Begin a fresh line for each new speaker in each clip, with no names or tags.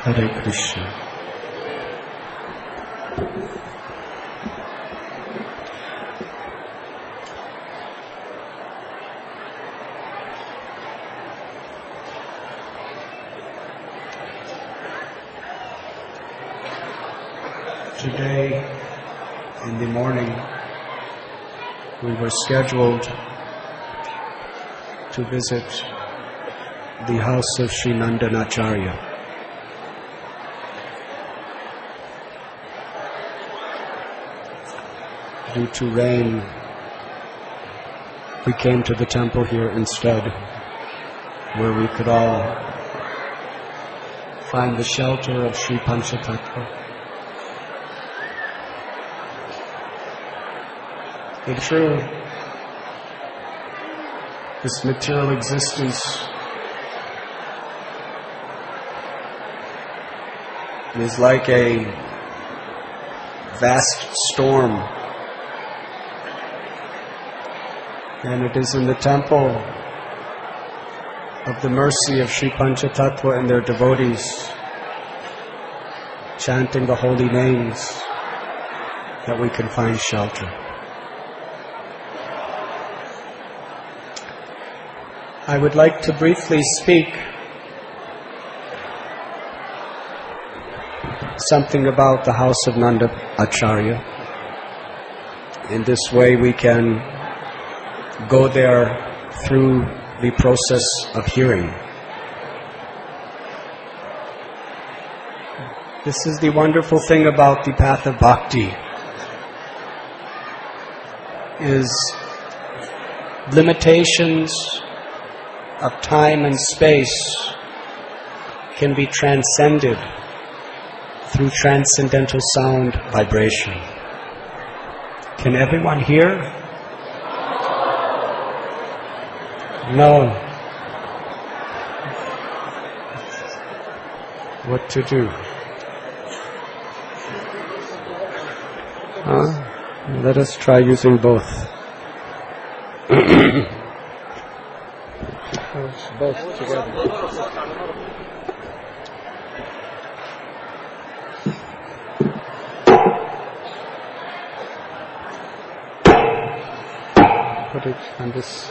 Hare Krishna. Today, in the morning, we were scheduled to visit the house of Sri Nandanacharya. Due to rain, we came to the temple here instead, where we could all find the shelter of Sri Panchatattva. In truth, this material existence is like a vast storm, and it is in the temple of the mercy of Sri Panchatattva and their devotees, chanting the holy names, that we can find shelter. I would like to briefly speak something about the house of Nanda Acharya. In this way we can go there through the process of hearing. This is the wonderful thing about the path of bhakti, is limitations of time and space can be transcended through transcendental sound vibration. Can everyone hear? No. What to do? Let us try using both. Both together. Put it on this.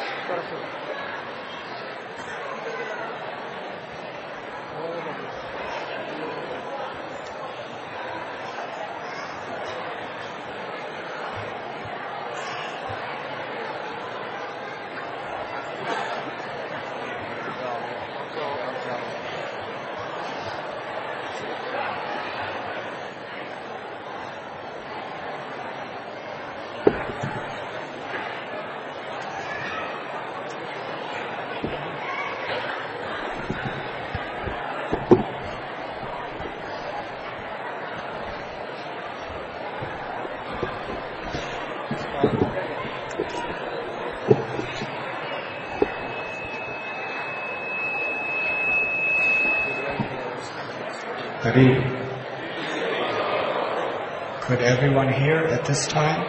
Could everyone hear at this time?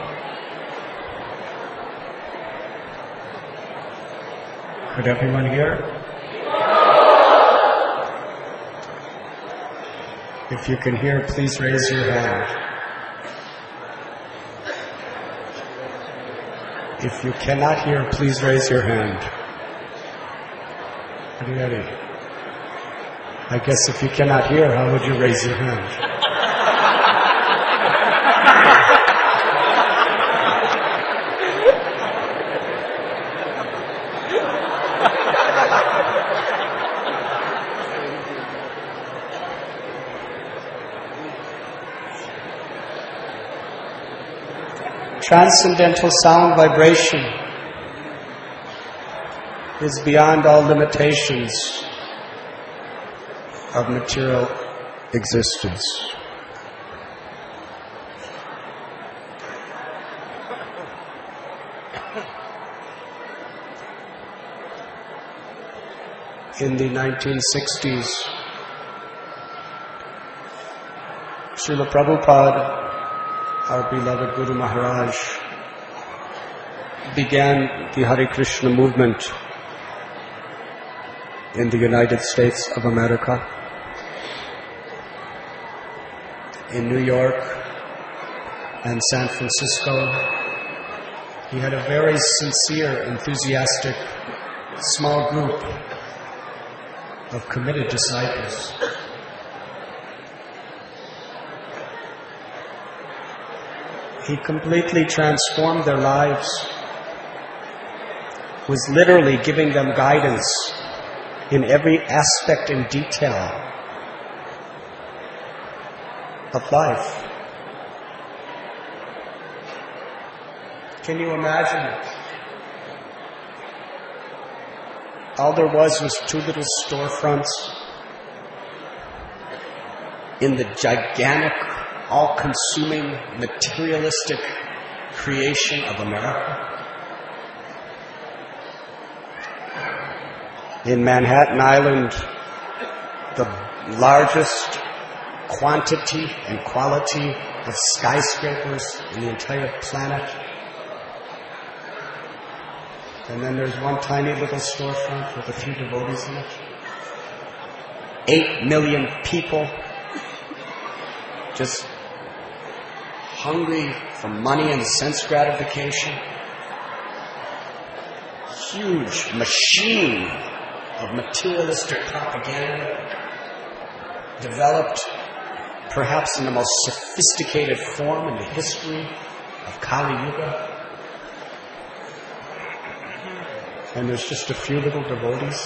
Could everyone hear? If you can hear, please raise your hand. If you cannot hear, please raise your hand. Ready? I guess if you cannot hear, how would you raise your hand? Transcendental sound vibration is beyond all limitations of material existence. In the 1960s, Srila Prabhupada, our beloved Guru Maharaj, began the Hare Krishna movement in the United States of America. in New York and San Francisco. He had a very sincere, enthusiastic, small group of committed disciples. He completely transformed their lives, was literally giving them guidance in every aspect and detail of life. Can you imagine it? All there was two little storefronts in the gigantic, all-consuming, materialistic creation of America. In Manhattan Island, the largest quantity and quality of skyscrapers in the entire planet. And then there's one tiny little storefront with a few devotees in it. 8 million people just hungry for money and sense gratification. Huge machine of materialistic propaganda developed perhaps in the most sophisticated form in the history of Kali Yuga. And there's just a few little devotees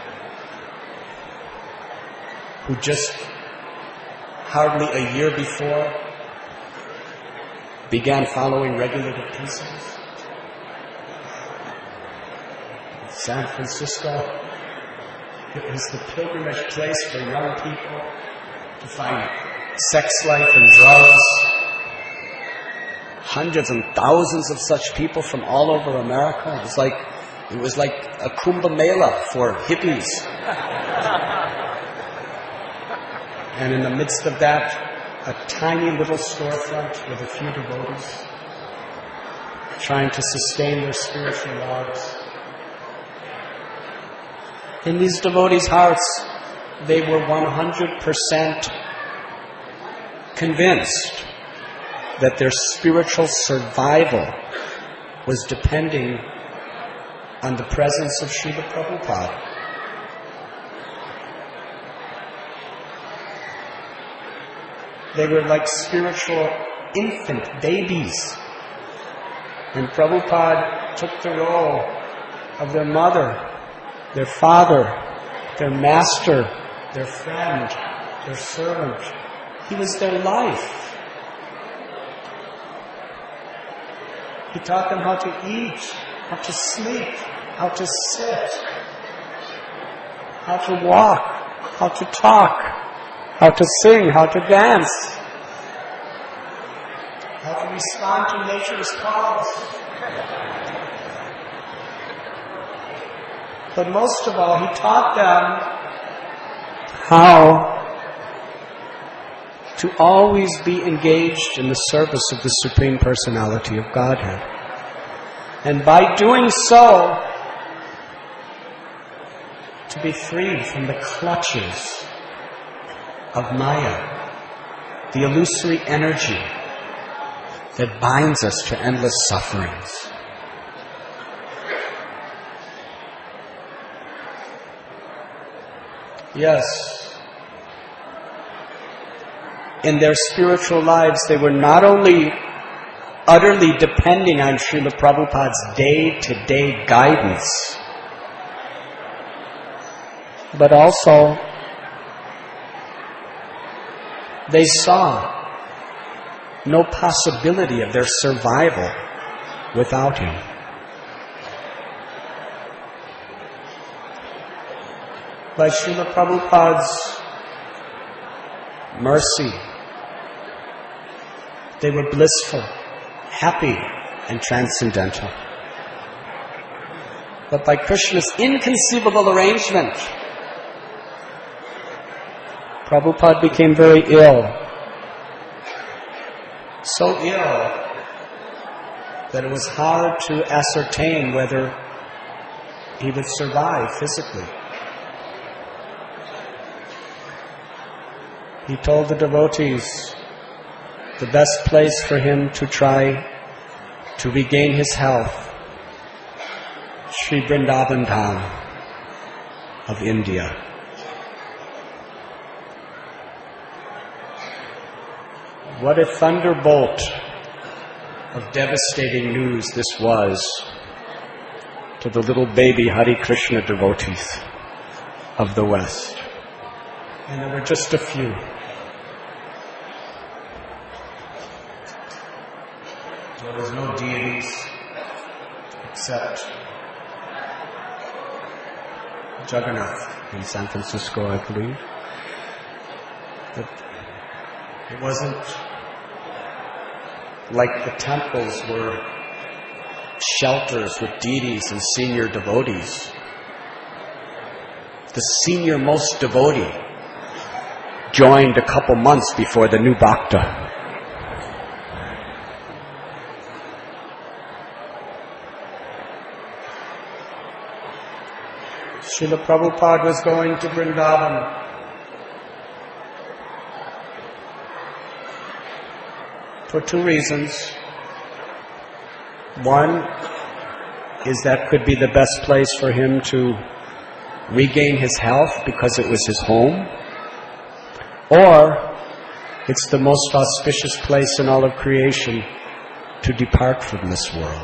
who just hardly a year before began following regulated principles. San Francisco, it was the pilgrimage place for young people to find sex life and drugs. Hundreds and thousands of such people from all over America. It was like a Kumbh Mela for hippies. And in the midst of that, a tiny little storefront with a few devotees trying to sustain their spiritual lives. In these devotees' hearts, they were 100% convinced that their spiritual survival was depending on the presence of Srila Prabhupada. They were like spiritual infant babies. And Prabhupada took the role of their mother, their father, their master, their friend, their servant. He was their life. He taught them how to eat, how to sleep, how to sit, how to walk, how to talk, how to sing, how to dance, how to respond to nature's calls. But most of all, he taught them how to always be engaged in the service of the Supreme Personality of Godhead. And by doing so, to be freed from the clutches of Maya, the illusory energy that binds us to endless sufferings. Yes, in their spiritual lives, they were not only utterly depending on Srila Prabhupada's day-to-day guidance, but also they saw no possibility of their survival without him. By Srila Prabhupada's mercy, they were blissful, happy, and transcendental. But by Krishna's inconceivable arrangement, Prabhupada became very ill. So ill that it was hard to ascertain whether he would survive physically. He told the devotees, the best place for him to try to regain his health, Sri Vrindavan Dham of India. What a thunderbolt of devastating news this was to the little baby Hare Krishna devotees of the West. And there were just a few. There was no deities except Jagannath in San Francisco, I believe. But it wasn't like the temples were shelters with deities and senior devotees. The senior most devotee joined a couple months before the new bhakta. Srila Prabhupada was going to Vrindavan. For two reasons. One is that could be the best place for him to regain his health because it was his home. Or it's the most auspicious place in all of creation to depart from this world.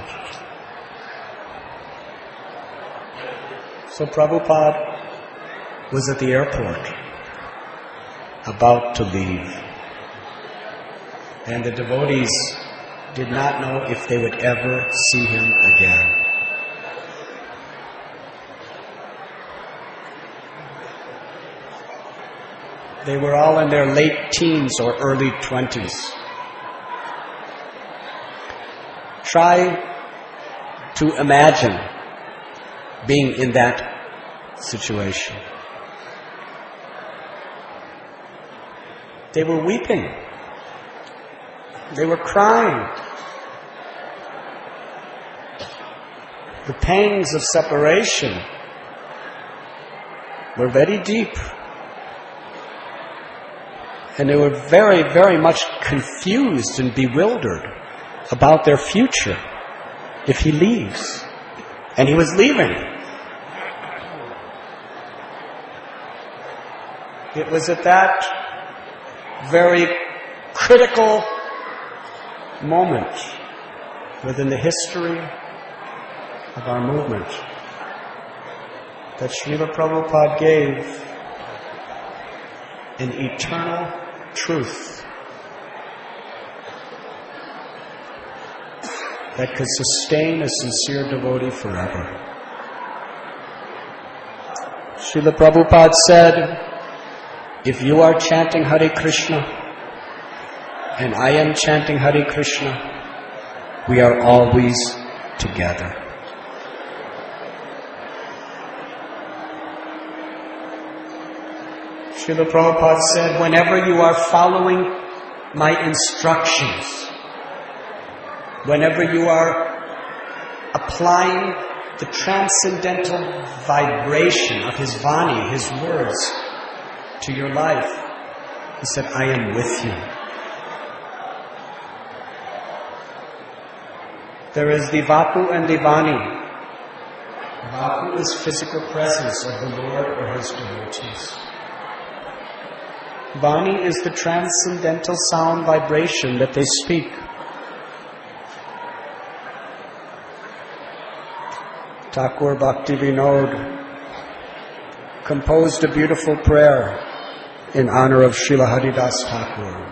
So Prabhupada was at the airport about to leave. And the devotees did not know if they would ever see him again. They were all in their late teens or early 20s. Try to imagine being in that situation. They were weeping. They were crying. The pangs of separation were very deep. And they were very, very much confused and bewildered about their future if he leaves. And he was leaving. It was at that very critical moment within the history of our movement that Srila Prabhupada gave an eternal truth that could sustain a sincere devotee forever. Srila Prabhupada said, if you are chanting Hare Krishna and I am chanting Hare Krishna, we are always together. Srila Prabhupada said, whenever you are following my instructions, whenever you are applying the transcendental vibration of his Vani, his words, to your life, he said, I am with you. There is the Vapu and the Vani. Vapu is physical presence of the Lord or his devotees. Vani is the transcendental sound vibration that they speak. Thakur Bhakti Vinod composed a beautiful prayer in honor of Srila Haridas Thakur.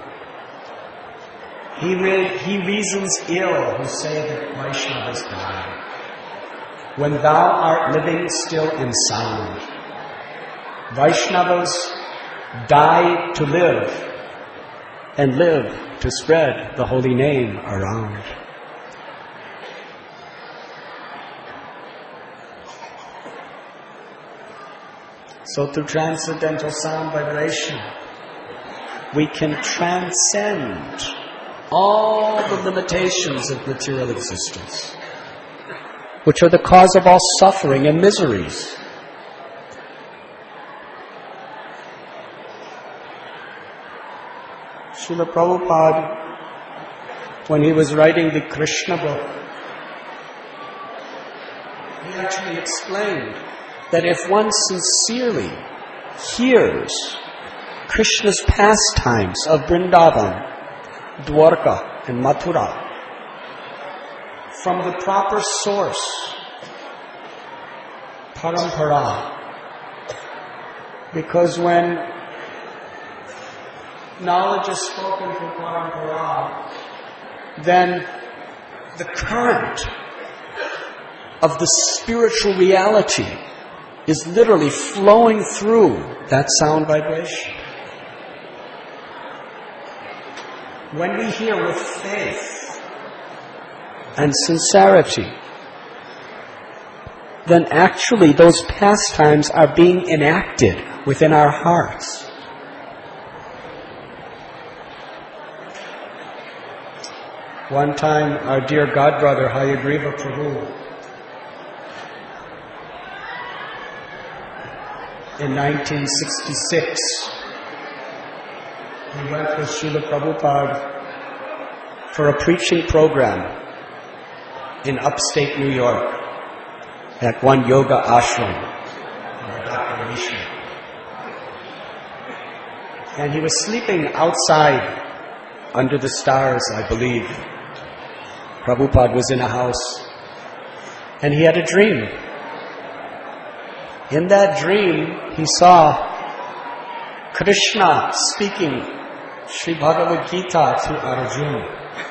He reasons ill who say that Vaishnavas die, when thou art living still and sound. Vaishnavas die to live, and live to spread the holy name around. So through transcendental sound vibration, we can transcend all the limitations of material existence, which are the cause of all suffering and miseries. Srila Prabhupada when he was writing the Krishna book, he actually explained that if one sincerely hears Krishna's pastimes of Vrindavan, Dwarka and Mathura from the proper source, parampara, because when knowledge is spoken from parampara, then the current of the spiritual reality is literally flowing through that sound vibration. When we hear with faith and sincerity, then actually those pastimes are being enacted within our hearts. One time, our dear godbrother, Hayagriva Prabhu, in 1966, he went with Srila Prabhupada for a preaching program in upstate New York at one yoga ashram, Dr. Vishnu. And he was sleeping outside under the stars, I believe. Prabhupada was in a house, and he had a dream. In that dream, he saw Krishna speaking Sri Bhagavad Gita to Arjuna.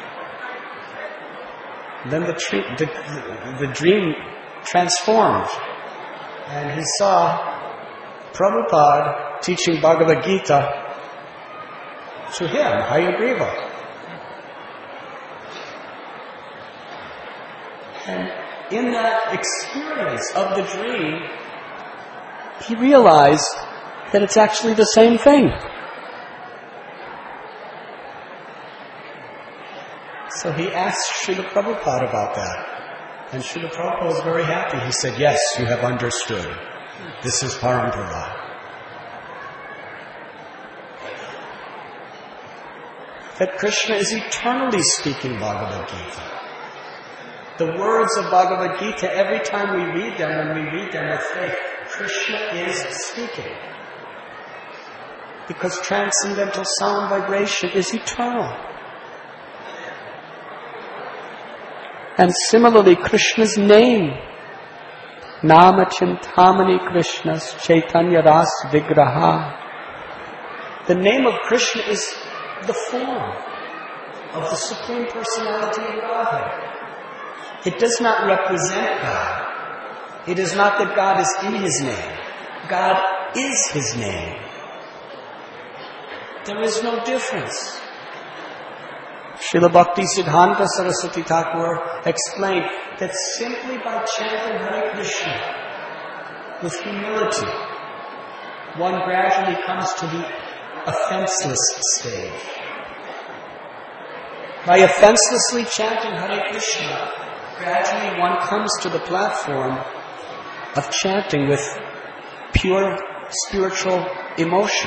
Then the dream transformed, and he saw Prabhupada teaching Bhagavad Gita to him, Hayagriva. And in that experience of the dream, he realized that it's actually the same thing. So he asked Srila Prabhupada about that. And Srila Prabhupada was very happy. He said, yes, you have understood. This is parampara. That Krishna is eternally speaking Bhagavad Gita. The words of Bhagavad Gita, every time we read them, when we read them with faith, Krishna is speaking. Because transcendental sound vibration is eternal. And similarly, Krishna's name, Nama Chintamani Krishna's Chaitanya Ras Vigraha. The name of Krishna is the form of the Supreme Personality of Godhead. It does not represent God. It is not that God is in His name. God is His name. There is no difference. Srila Bhakti Siddhanta Saraswati Thakur explained that simply by chanting Hare Krishna with humility, one gradually comes to the offenseless stage. By offenselessly chanting Hare Krishna, gradually one comes to the platform of chanting with pure spiritual emotion.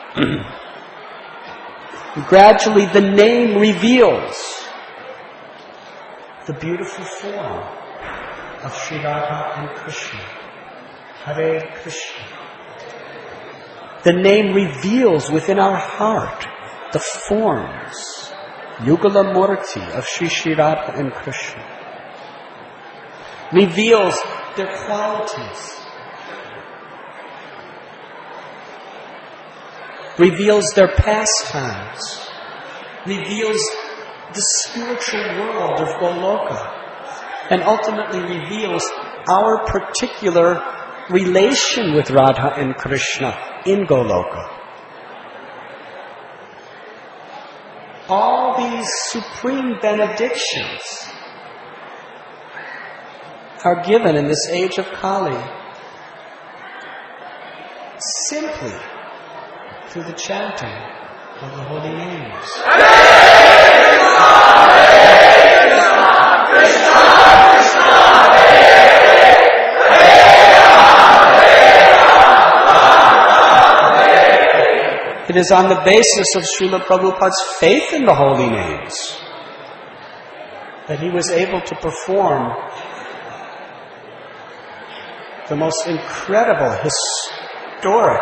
Gradually the name reveals the beautiful form of Sri Radha and Krishna. Hare Krishna. The name reveals within our heart the forms, Yugala Murti, of Sri Radha and Krishna. Reveals their qualities. Reveals their pastimes. Reveals the spiritual world of Goloka. And ultimately reveals our particular relation with Radha and Krishna in Goloka. All these supreme benedictions are given in this age of Kali simply through the chanting of the holy names. It is on the basis of Srila Prabhupada's faith in the holy names that he was able to perform the most incredible, historic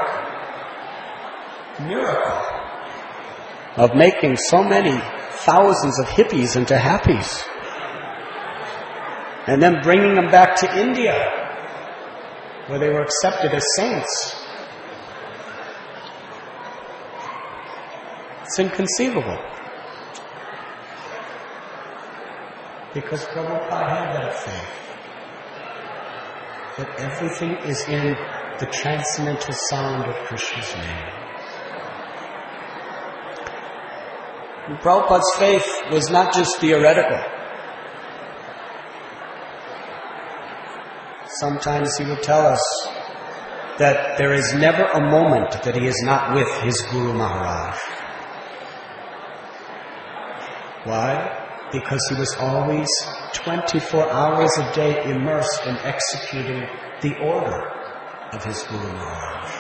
miracle of making so many thousands of hippies into happies, and then bringing them back to India, where they were accepted as saints. It's inconceivable. Because Prabhupada had that faith. That everything is in the transcendental sound of Krishna's name. And Prabhupada's faith was not just theoretical. Sometimes he would tell us that there is never a moment that he is not with his Guru Maharaj. Why? Because he was always 24 hours a day immersed in executing the order of his Guru Maharaj.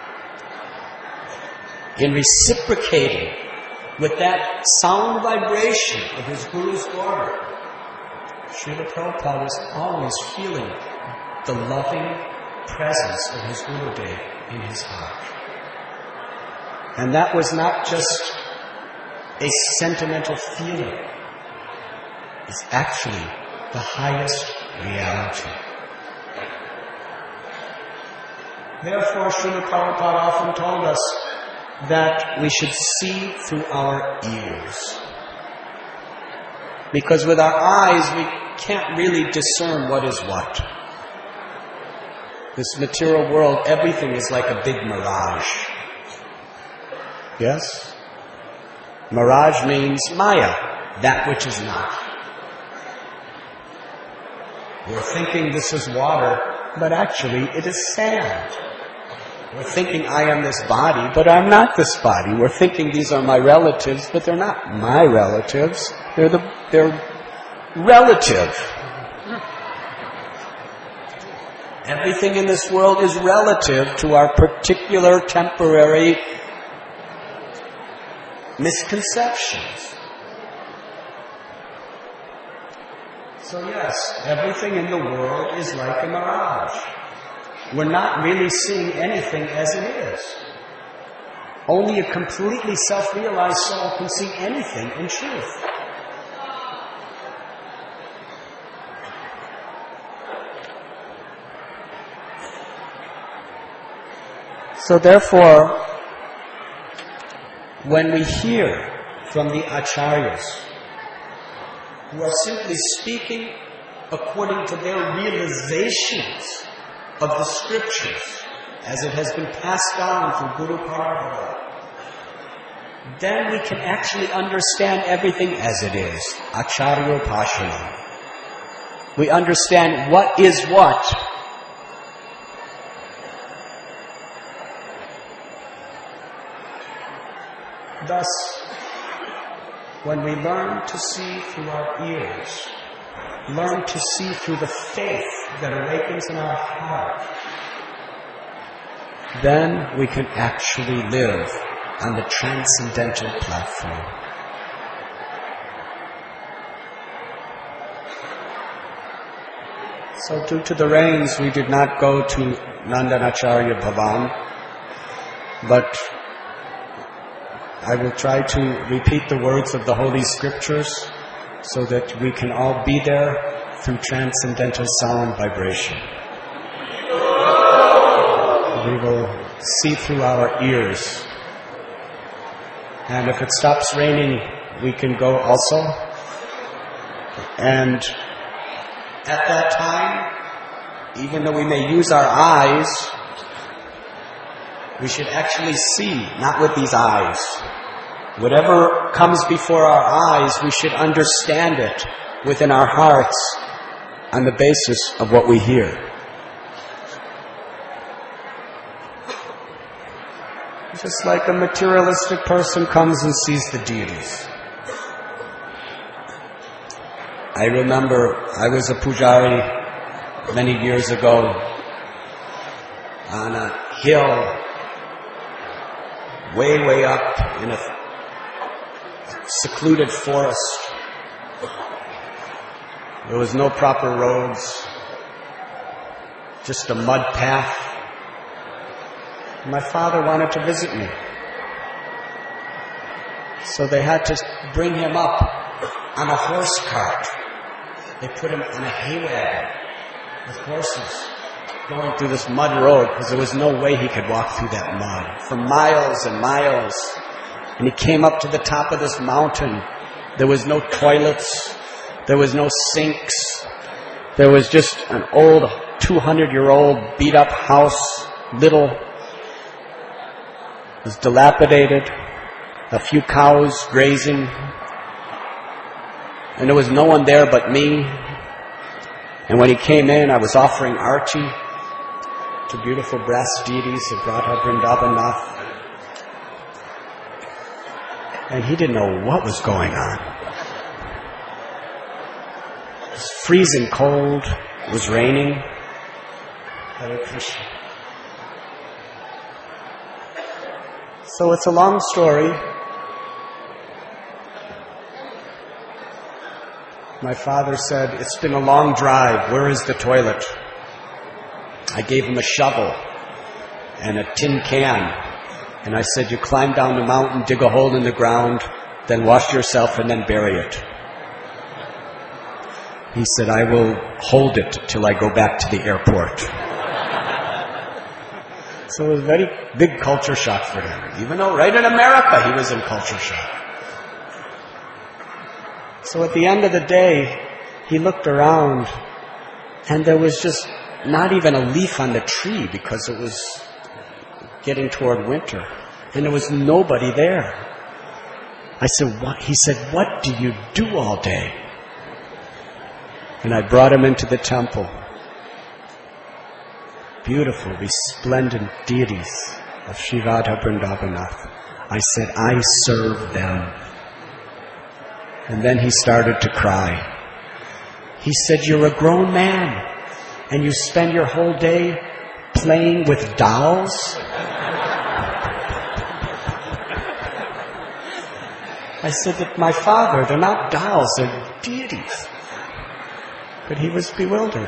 In reciprocating with that sound vibration of his Guru's order, Srila Prabhupada was always feeling the loving presence of his Gurudev in his heart. And that was not just a sentimental feeling. It's actually the highest reality. Therefore, Srila Prabhupada often told us that we should see through our ears. Because with our eyes, we can't really discern what is what. This material world, everything is like a big mirage. Yes? Mirage means Maya, that which is not. We're thinking this is water, but actually it is sand. We're thinking I am this body, but I'm not this body. We're thinking these are my relatives, but they're not my relatives. They're relative. Everything in this world is relative to our particular temporary misconceptions. So yes, everything in the world is like a mirage. We're not really seeing anything as it is. Only a completely self-realized soul can see anything in truth. So therefore, when we hear from the acharyas, who are simply speaking according to their realizations of the scriptures, as it has been passed down through Guru Parampara, then we can actually understand everything as it is. Acharya Upasana. We understand what is what. Thus, when we learn to see through our ears, learn to see through the faith that awakens in our heart, then we can actually live on the transcendental platform. So due to the rains, we did not go to Nandanacharya Bhavan, but I will try to repeat the words of the Holy Scriptures so that we can all be there through transcendental sound vibration. We will see through our ears. And if it stops raining, we can go also. And at that time, even though we may use our eyes, we should actually see, not with these eyes. Whatever comes before our eyes, we should understand it within our hearts on the basis of what we hear. Just like a materialistic person comes and sees the deities. I remember I was a pujari many years ago on a hill way up in a secluded forest. There was no proper roads, just a mud path. My father wanted to visit me. So they had to bring him up on a horse cart. They put him on a hay wagon with horses going through this mud road because there was no way he could walk through that mud for miles and miles. And he came up to the top of this mountain. There was no toilets. There was no sinks. There was just an old 200-year-old beat-up house, little. It was dilapidated. A few cows grazing. And there was no one there but me. And when he came in, I was offering Arti to beautiful brass deities of Radha Vrindavanath. And he didn't know what was going on. It was freezing cold. It was raining. Hare Krishna. So it's a long story. My father said, "It's been a long drive. Where is the toilet?" I gave him a shovel and a tin can. And I said, "You climb down the mountain, dig a hole in the ground, then wash yourself and then bury it." He said, "I will hold it till I go back to the airport." So it was a very big culture shock for him. Even though right in America he was in culture shock. So at the end of the day, he looked around and there was just not even a leaf on the tree because it was getting toward winter. And there was nobody there. I said, "What?" He said, "What do you do all day?" And I brought him into the temple. Beautiful, resplendent deities of Sri Radha Vrindavanath. I said, "I serve them." And then he started to cry. He said, "You're a grown man and you spend your whole day playing with dolls?" I said that my father, they're not dolls, they're deities. But he was bewildered.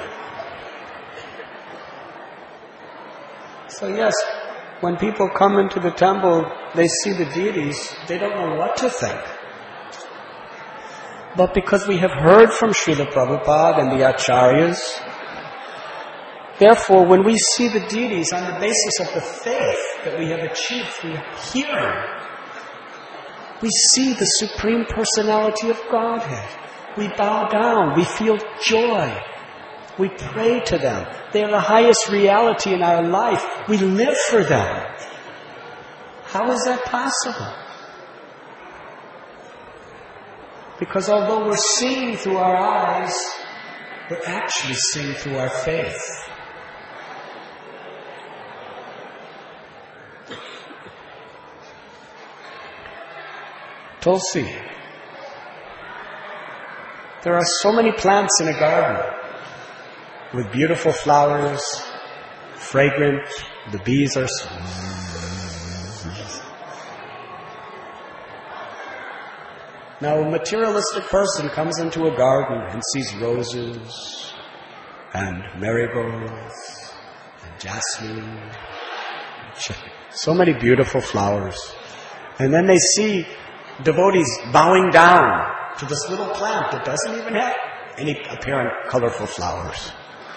So yes, when people come into the temple, they see the deities, they don't know what to think. But because we have heard from Srila Prabhupada and the Acharyas, therefore when we see the deities on the basis of the faith that we have achieved through hearing, we see the Supreme Personality of Godhead. We bow down, we feel joy. We pray to them. They are the highest reality in our life. We live for them. How is that possible? Because although we're seeing through our eyes, we're actually seeing through our faith. Tulsi. There are so many plants in a garden with beautiful flowers, fragrant, the bees are Now a materialistic person comes into a garden and sees roses and marigolds and jasmine, so many beautiful flowers. And then they see devotees bowing down to this little plant that doesn't even have any apparent colorful flowers.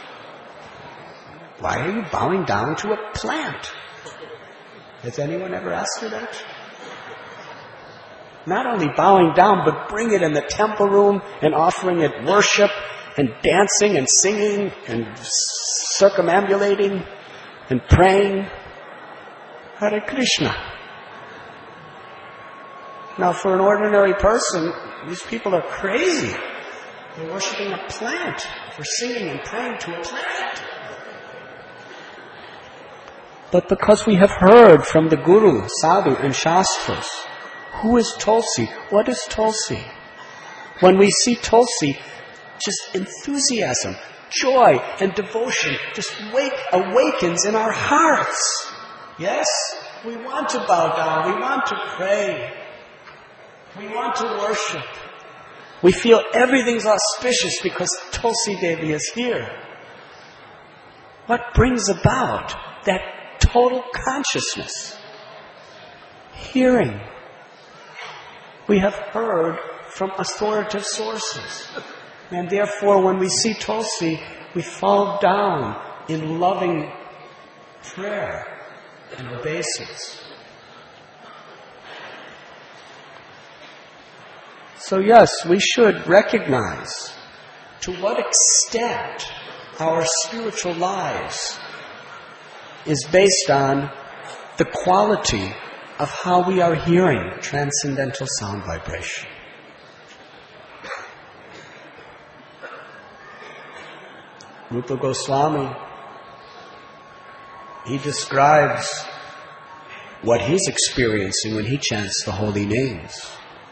Why are you bowing down to a plant? Has anyone ever asked you that? Not only bowing down, but bring it in the temple room and offering it worship and dancing and singing and circumambulating and praying. Hare Krishna. Now for an ordinary person, these people are crazy. They're worshiping a plant. They're singing and praying to a plant. But because we have heard from the Guru, Sadhu and Shastras, who is Tulsi? What is Tulsi? When we see Tulsi, just enthusiasm, joy, and devotion just awakens in our hearts. Yes? We want to bow down. We want to pray. We want to worship. We feel everything's auspicious because Tulsi Devi is here. What brings about that total consciousness? Hearing. We have heard from authoritative sources. And therefore, when we see Tulsi, we fall down in loving prayer and obeisance. So yes, we should recognize to what extent our spiritual lives is based on the quality of how we are hearing transcendental sound vibration. Rupa Goswami, he describes what he's experiencing when he chants the holy names.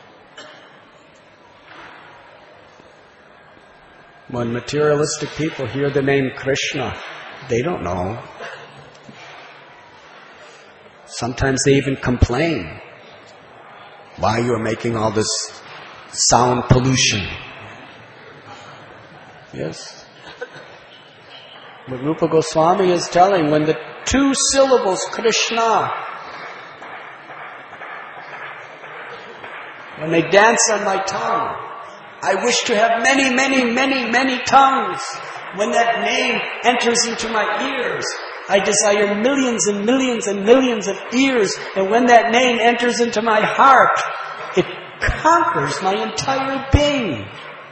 When materialistic people hear the name Krishna, they don't know. Sometimes they even complain. Why you are making all this sound pollution? Yes. But Rupa Goswami is telling, when the two syllables Krishna, when they dance on my tongue, I wish to have many, many, many, many tongues. When that name enters into my ears, I desire millions and millions and millions of ears. And when that name enters into my heart, it conquers my entire being.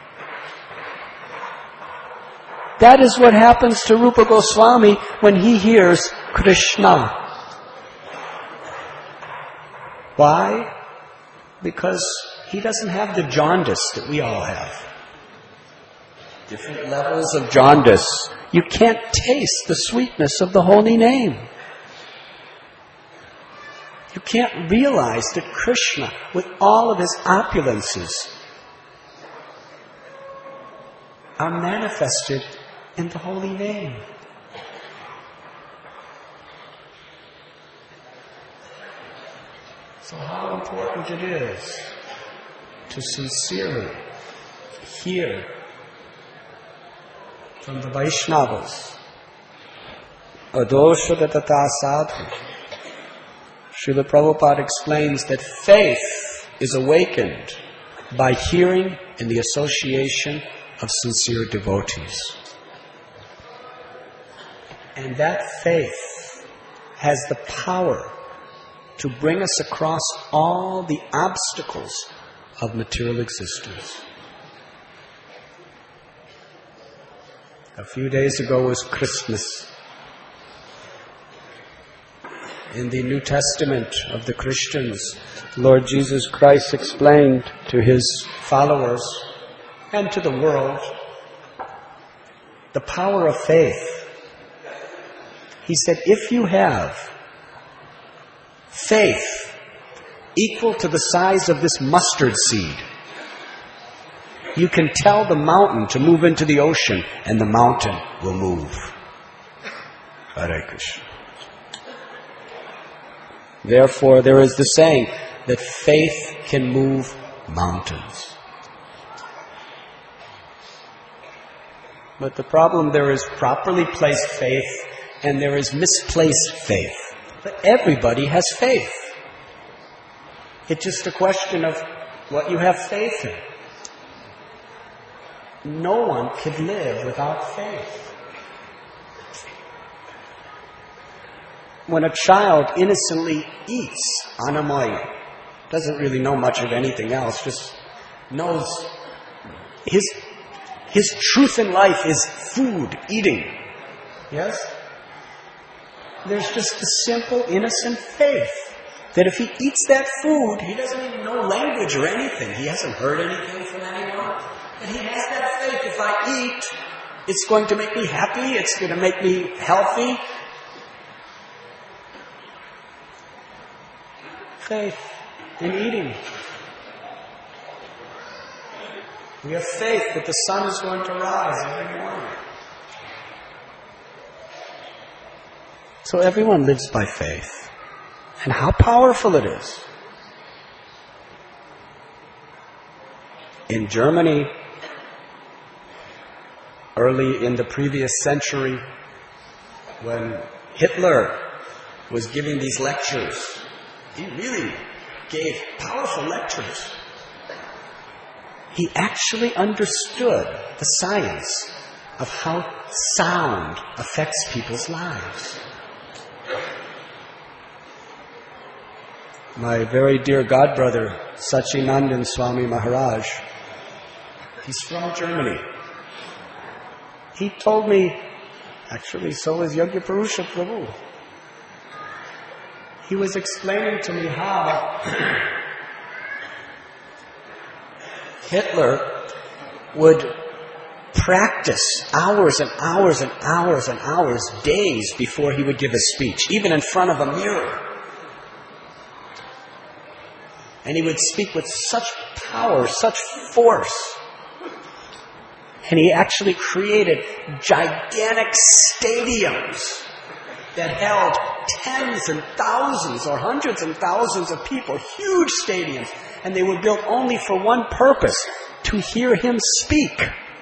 That is what happens to Rupa Goswami when he hears Krishna. Why? Because he doesn't have the jaundice that we all have. Different levels of jaundice. You can't taste the sweetness of the holy name. You can't realize that Krishna, with all of his opulences, are manifested in the holy name. So how important it is to sincerely hear from the Vaishnavas, Adosha Datata Sadhu. Srila Prabhupada explains that faith is awakened by hearing in the association of sincere devotees. And that faith has the power to bring us across all the obstacles of material existence. A few days ago was Christmas. In the New Testament of the Christians, Lord Jesus Christ explained to his followers and to the world the power of faith. He said, if you have faith equal to the size of this mustard seed, you can tell the mountain to move into the ocean, and the mountain will move. Hare Krishna. Therefore, there is the saying that faith can move mountains. But the problem there is properly placed faith, and there is misplaced faith. But everybody has faith. It's just a question of what you have faith in. No one could live without faith. When a child innocently eats Annamaya, doesn't really know much of anything else, just knows his truth in life is food, eating. Yes? There's just a simple, innocent faith that if he eats that food, he doesn't even know language or anything. He hasn't heard anything from anyone. And he has that faith, if I eat, it's going to make me happy, it's going to make me healthy. Faith in eating. We have faith that the sun is going to rise every morning. So everyone lives by faith. And how powerful it is. In Germany, early in the previous century, when Hitler was giving these lectures, he really gave powerful lectures. He actually understood the science of how sound affects people's lives. My very dear godbrother, Sachinandan Swami Maharaj, he's from Germany. He told me, actually so is Yagyapurusha Prabhu. He was explaining to me how Hitler would practice hours and hours and hours and hours, days before he would give a speech, even in front of a mirror. And he would speak with such power, such force. And he actually created gigantic stadiums that held tens and thousands or hundreds and thousands of people, huge stadiums. And they were built only for one purpose, to hear him speak.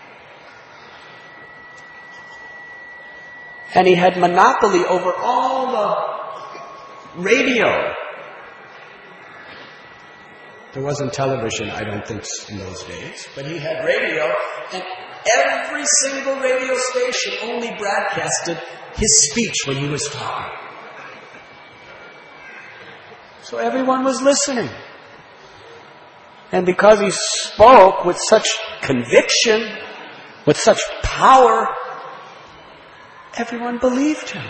And he had monopoly over all the radio. There wasn't television, I don't think, in those days, but he had radio, and every single radio station only broadcasted his speech when he was talking. So everyone was listening. And because he spoke with such conviction, with such power, everyone believed him.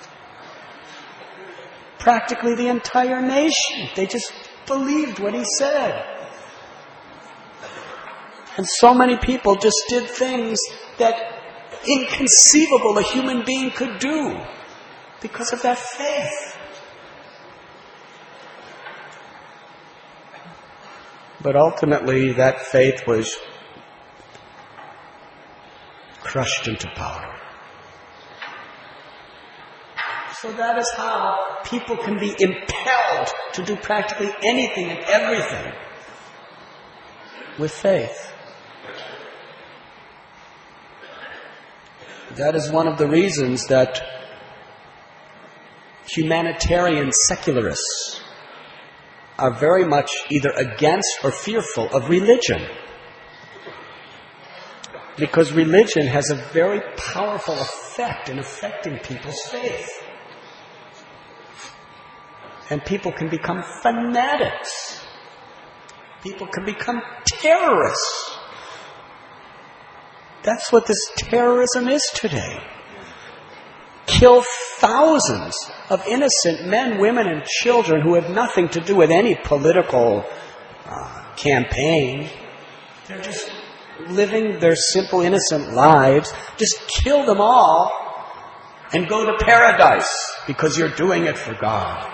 Practically the entire nation. They just believed what he said. And so many people just did things that inconceivable a human being could do because of that faith. But ultimately, that faith was crushed into powder. So that is how people can be impelled to do practically anything and everything with faith. That is one of the reasons that humanitarian secularists are very much either against or fearful of religion. Because religion has a very powerful effect in affecting people's faith. And people can become fanatics. People can become terrorists. That's what this terrorism is today. Kill thousands of innocent men, women, and children who have nothing to do with any political campaign. They're just living their simple, innocent lives. Just kill them all and go to paradise because you're doing it for God.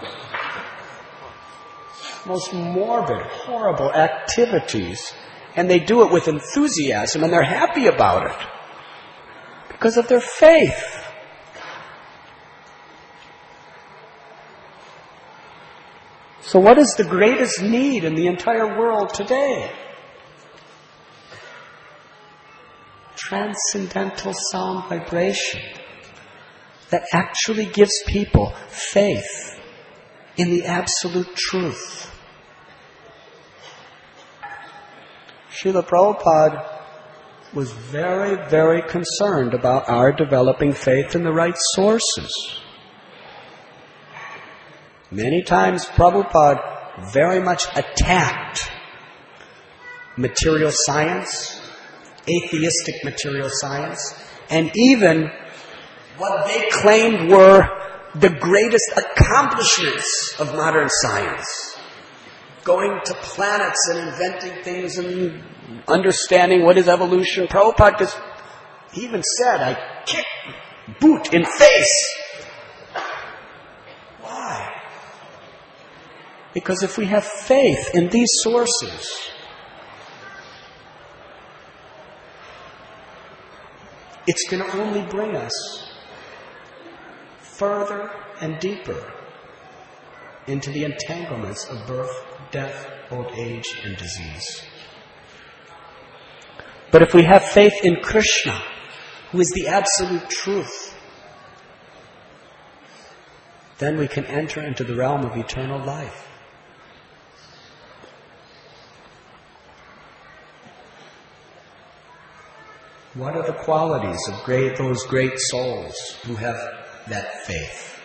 Most morbid, horrible activities. And they do it with enthusiasm, and they're happy about it because of their faith. So what is the greatest need in the entire world today? Transcendental sound vibration that actually gives people faith in the absolute truth. Srila Prabhupada was very, very concerned about our developing faith in the right sources. Many times Prabhupada very much attacked material science, atheistic material science, and even what they claimed were the greatest accomplishments of modern science. Going to planets and inventing things and understanding what is evolution. Prabhupada just even said, I kick boot in face. Why? Because if we have faith in these sources, it's going to only bring us further and deeper into the entanglements of birth, death, old age, and disease. But if we have faith in Krishna, who is the absolute truth, then we can enter into the realm of eternal life. What are the qualities of those great souls who have that faith?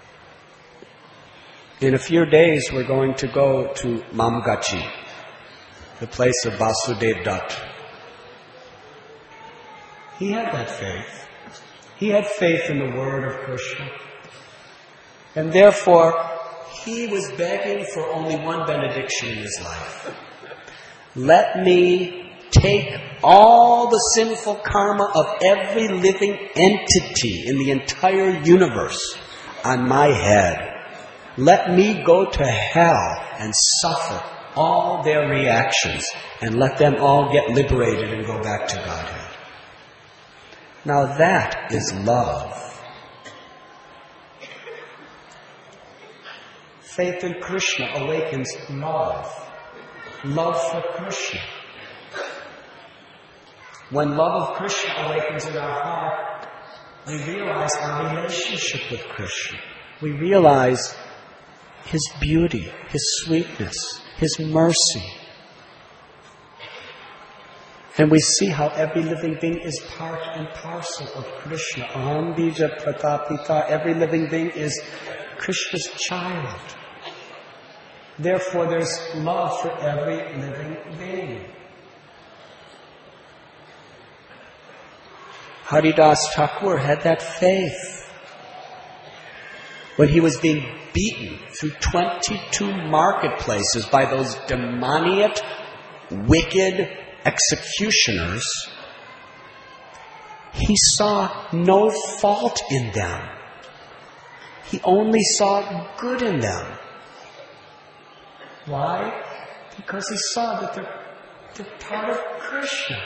In a few days, we're going to go to Mamgachi, the place of Vasudev Dutt. He had that faith. He had faith in the word of Krishna. And therefore, he was begging for only one benediction in his life. Let me take all the sinful karma of every living entity in the entire universe on my head. Let me go to hell and suffer all their reactions and let them all get liberated and go back to Godhead. Now that is love. Faith in Krishna awakens love. Love for Krishna. When love of Krishna awakens in our heart, we realize our relationship with Krishna. We realize His beauty, His sweetness, His mercy. And we see how every living being is part and parcel of Krishna. Aham bija pratapita. Every living being is Krishna's child. Therefore, there's love for every living being. Haridas Thakur had that faith. When he was being beaten through 22 marketplaces by those demoniac, wicked executioners, he saw no fault in them. He only saw good in them. Why? Because he saw that they're part of Krishna.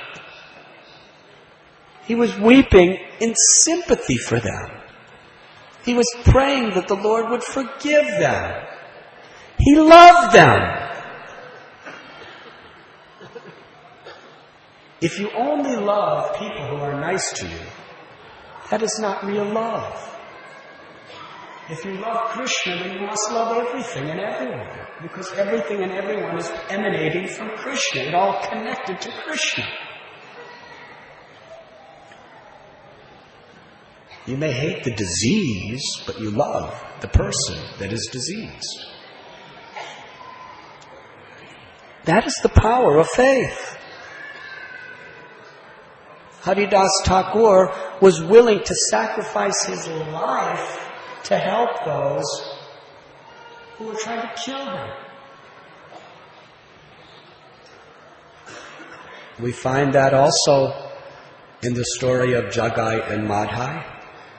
He was weeping in sympathy for them. He was praying that the Lord would forgive them. He loved them. If you only love people who are nice to you, that is not real love. If you love Krishna, then you must love everything and everyone. Because everything and everyone is emanating from Krishna. It's all connected to Krishna. You may hate the disease, but you love the person that is diseased. That is the power of faith. Haridas Thakur was willing to sacrifice his life to help those who were trying to kill him. We find that also in the story of Jagai and Madhai.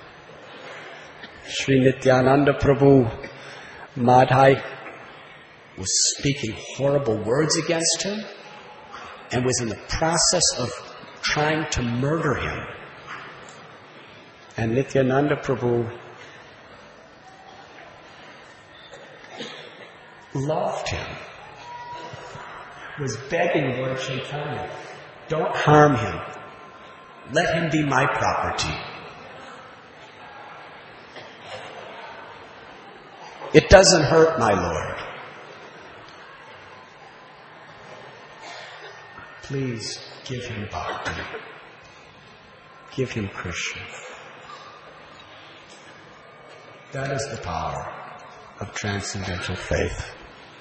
Sri Nityananda Prabhu, Madhai was speaking horrible words against him and was in the process of trying to murder him. And Nityananda Prabhu loved him, was begging Lord Chaitanya, don't harm him. Let him be my property. It doesn't hurt, my Lord. Please give him bhakti. Give him Krishna. That is the power of transcendental faith.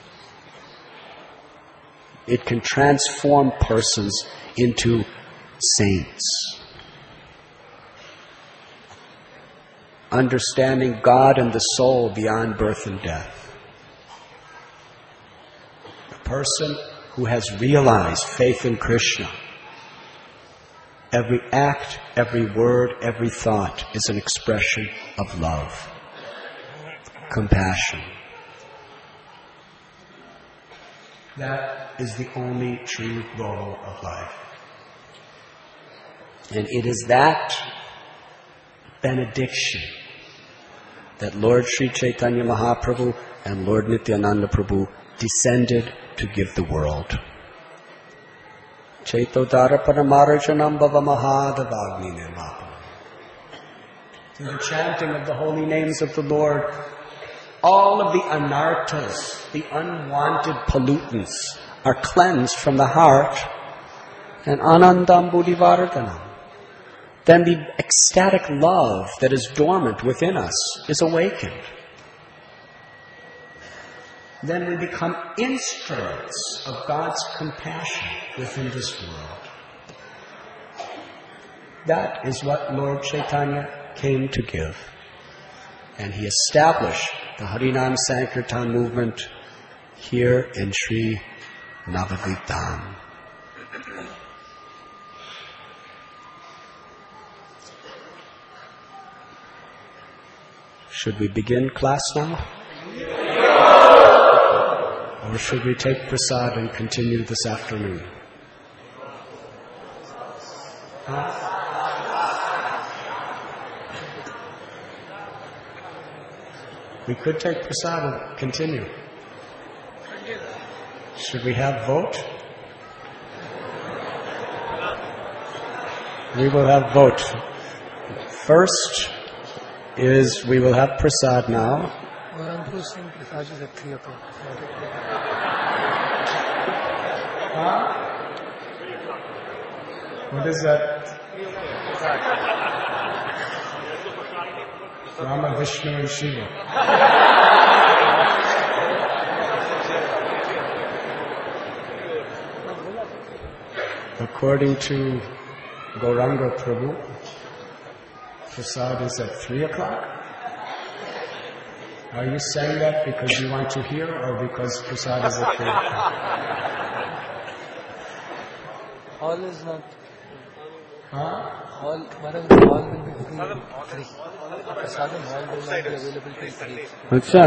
It can transform persons into saints. Understanding God and the soul beyond birth and death. A person who has realized faith in Krishna, every act, every word, every thought is an expression of love, compassion. That is the only true goal of life. And it is that benediction that Lord Sri Chaitanya Mahaprabhu and Lord Nityananda Prabhu descended to give the world. Chaitodara Paramarjanam Bhava Mahadavagni Nemapam. Through the chanting of the holy names of the Lord, all of the anarthas, the unwanted pollutants, are cleansed from the heart, and anandam buddhivardhanam. Then the ecstatic love that is dormant within us is awakened. Then we become instruments of God's compassion within this world. That is what Lord Chaitanya came to give. And he established the Harinam Sankirtan movement here in Sri Navadvip Dham. Should we begin class now? Or should we take prasad and continue this afternoon? We could take prasad and continue. Should we have vote? We will have vote. First is we will have prasad now. What is that? Rama, Vishnu and Shiva. According to Gauranga Prabhu, prasad is at 3 o'clock. Are you saying that because you want to hear or because prasad is at 3 o'clock?
Hall is not. Hall will be free. Prasadam hall will not be available till 3.
Achha.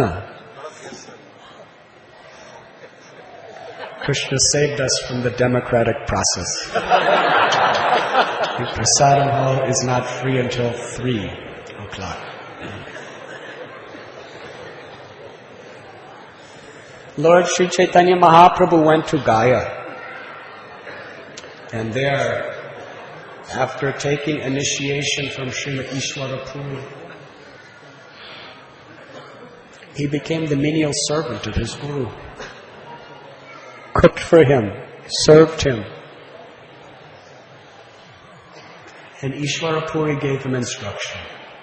Krishna saved us from the democratic process. The Prasadam hall is not free until 3 o'clock. Lord Sri Chaitanya Mahaprabhu went to Gaya. And there, after taking initiation from Srimad Ishwarapur, he became the menial servant of his Guru. Cooked for him, served him. And Ishwarapuri gave him instruction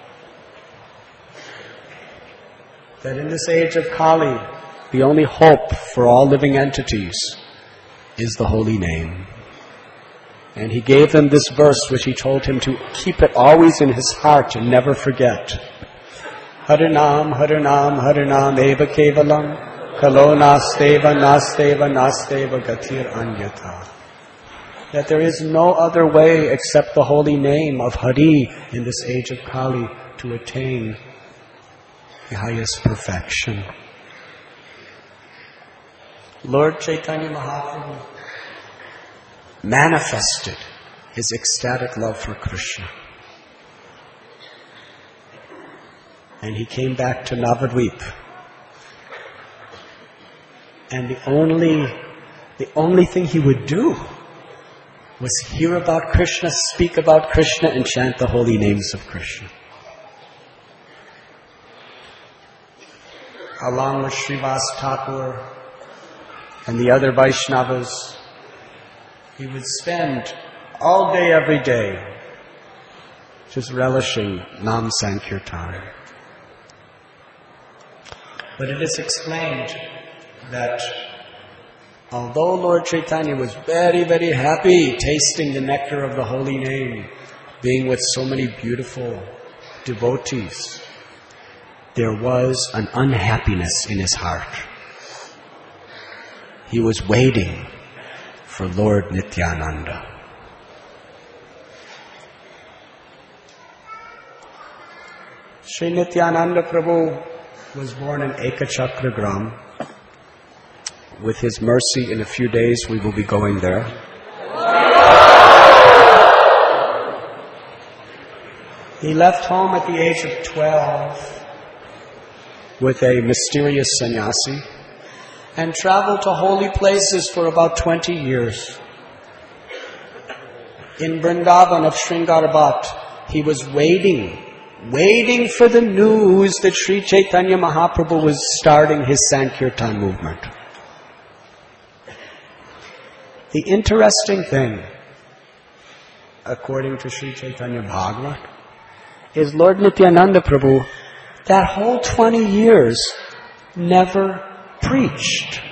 that in this age of Kali, the only hope for all living entities is the holy name. And he gave them this verse which he told him to keep it always in his heart and never forget. Harinam, Harinam, Harinam, Eva Kevalam, Kalo Nasteva, Nasteva, Nasteva, Gatir Anyatha. That there is no other way except the holy name of Hari in this age of Kali to attain the highest perfection. Lord Chaitanya Mahaprabhu manifested his ecstatic love for Krishna. And he came back to Navadvip. And the only thing he would do was hear about Krishna, speak about Krishna, and chant the holy names of Krishna. Along with Srivas Thakur and the other Vaishnavas, he would spend all day, every day, just relishing Nam Sankirtan. But it is explained that although Lord Chaitanya was very, very happy tasting the nectar of the holy name, being with so many beautiful devotees, there was an unhappiness in his heart. He was waiting for Lord Nityananda. Sri Nityananda Prabhu was born in Ekachakra Gram. With his mercy, in a few days we will be going there. He left home at the age of 12 with a mysterious sannyasi and traveled to holy places for about 20 years. in Vrindavan of Sringarbhat, he was waiting for the news that Sri Chaitanya Mahaprabhu was starting his Sankirtan movement. The interesting thing, according to Sri Chaitanya Bhagavat, is Lord Nityananda Prabhu, that whole 20 years, never preached.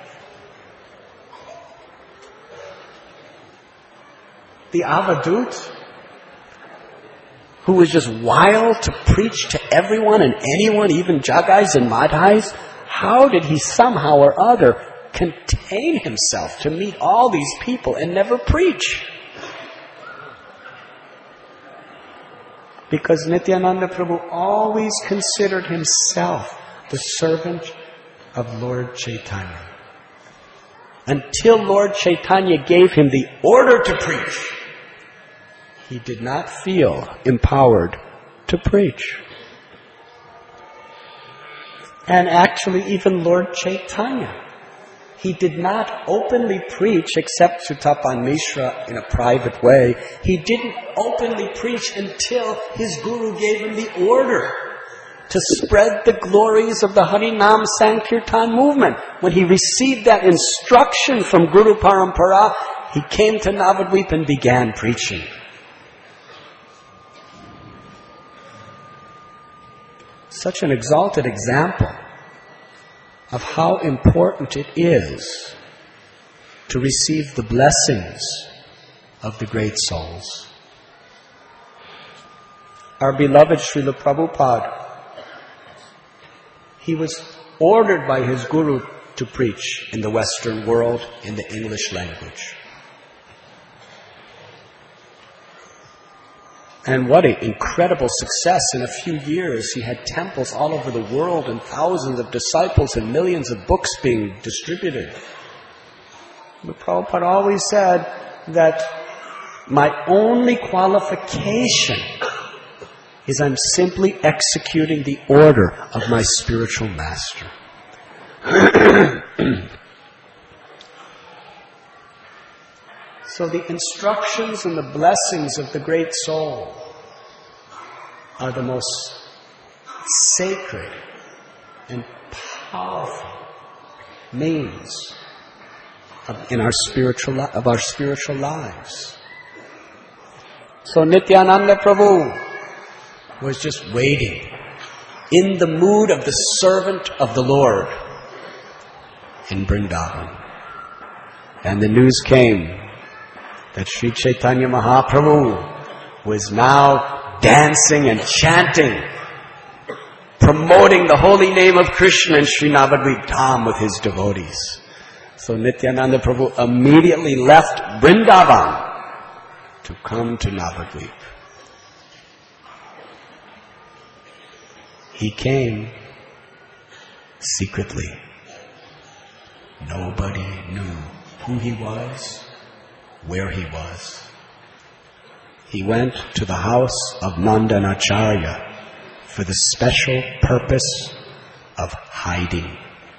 The Avadut, who was just wild to preach to everyone and anyone, even Jagais and Madhais, how did he somehow or other contain himself to meet all these people and never preach? Because Nityananda Prabhu always considered himself the servant of Lord Chaitanya. Until Lord Chaitanya gave him the order to preach, he did not feel empowered to preach. And actually, even Lord Chaitanya, he did not openly preach except to Tapan Mishra in a private way. He didn't openly preach until his guru gave him the order to spread the glories of the Harinam Sankirtan movement. When he received that instruction from Guru Parampara, he came to Navadvip and began preaching. Such an exalted example of how important it is to receive the blessings of the great souls. Our beloved Srila Prabhupada, he was ordered by his guru to preach in the Western world in the English language. And what an incredible success. In a few years, he had temples all over the world and thousands of disciples and millions of books being distributed. But Prabhupada always said that my only qualification is I'm simply executing the order of my spiritual master. So the instructions and the blessings of the great soul are the most sacred and powerful means of our spiritual lives. So Nityananda Prabhu was just waiting in the mood of the servant of the Lord in Vrindavan. And the news came that Sri Chaitanya Mahaprabhu was now dancing and chanting, promoting the holy name of Krishna in Sri Navadvip Dham with his devotees. So Nityananda Prabhu immediately left Vrindavan to come to Navadvip. He came secretly. Nobody knew who he was, where he was. He went to the house of Nandanacharya for the special purpose of hiding.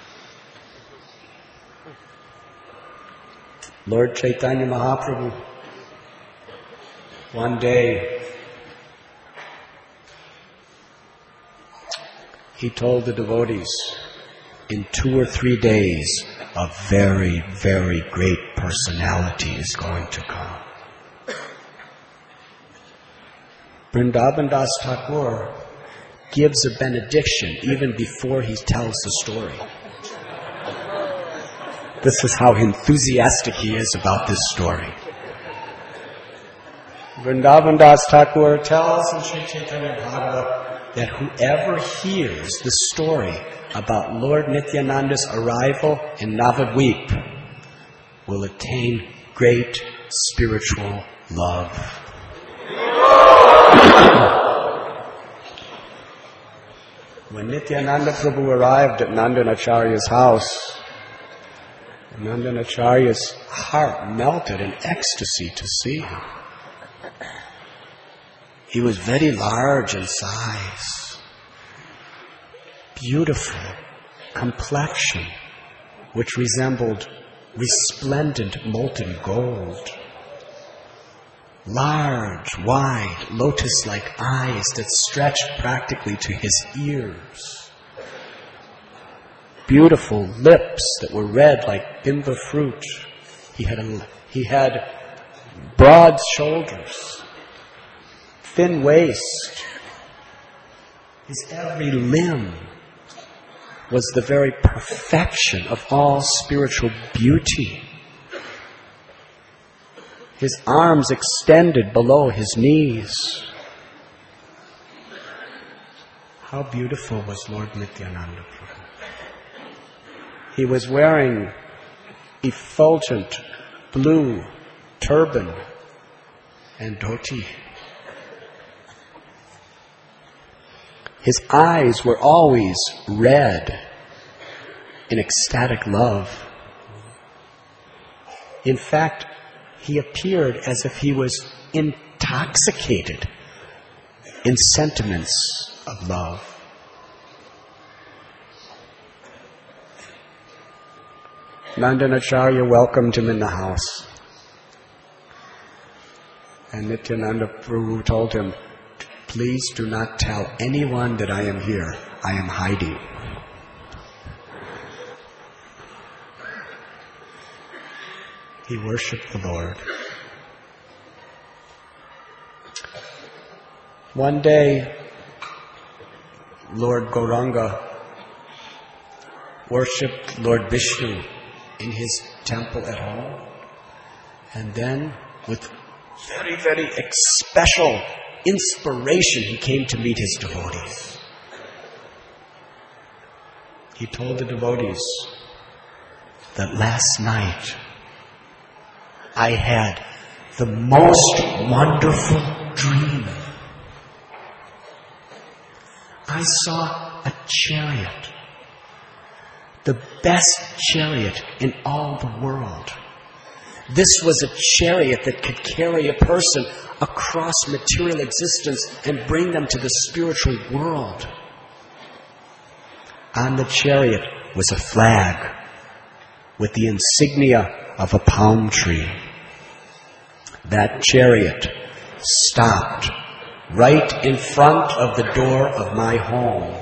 Lord Chaitanya Mahaprabhu, one day, he told the devotees, in 2 or 3 days, a very, very great personality is going to come. Vrindavan Das Thakur gives a benediction even before he tells the story. This is how enthusiastic he is about this story. Vrindavan Das Thakur tells in Sri Chaitanya Bhagavat that whoever hears the story about Lord Nityananda's arrival in Navadvip will attain great spiritual love. When Nityananda Prabhu arrived at Nandanacharya's house, Nandanacharya's heart melted in ecstasy to see him. He was very large in size, beautiful complexion, which resembled resplendent molten gold. large, wide, lotus-like eyes that stretched practically to his ears. Beautiful lips that were red like bimba fruit. He had broad shoulders, thin waist. His every limb was the very perfection of all spiritual beauty. His arms extended below his knees. How beautiful was Lord Nityananda Prabhu. He was wearing effulgent blue turban and dhoti. His eyes were always red in ecstatic love. In fact, he appeared as if he was intoxicated in sentiments of love. Nandanacharya welcomed him in the house. And Nityananda Prabhu told him, "Please do not tell anyone that I am here. I am hiding." He worshipped the Lord. One day, Lord Gauranga worshipped Lord Vishnu in his temple at home. And then, with very, very special inspiration, he came to meet his devotees. He told the devotees that last night I had the most wonderful dream. I saw a chariot, the best chariot in all the world. This was a chariot that could carry a person across material existence and bring them to the spiritual world. On the chariot was a flag with the insignia of a palm tree. That chariot stopped right in front of the door of my home.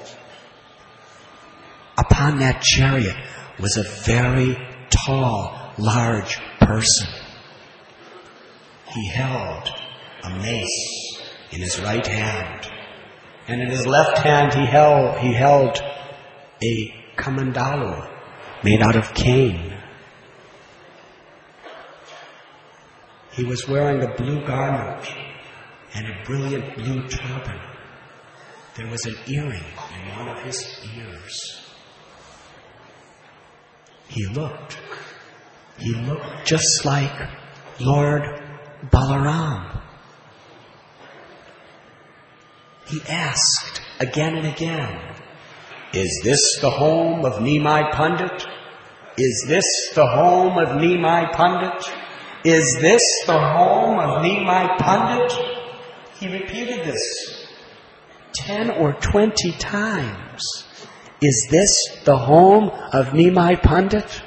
Upon that chariot was a very tall, large person. He held a mace in his right hand, and in his left hand he held a kamandalu made out of cane. He was wearing a blue garment and a brilliant blue turban. There was an earring in one of his ears. He looked just like Lord Balaram. He asked again and again, "Is this the home of Nimai Pandit? Is this the home of Nimai Pandit? Is this the home of Nimai Pandit?" He repeated this 10 or 20 times. "Is this the home of Nimai Pandit?"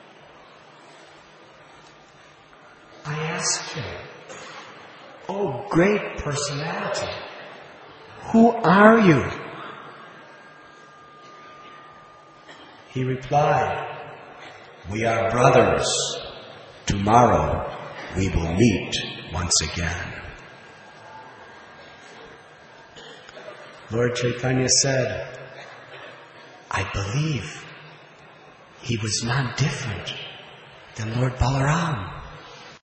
I asked him, "Oh, great personality, who are you?" He replied, "We are brothers. Tomorrow we will meet once again." Lord Chaitanya said, "I believe he was not different than Lord Balaram."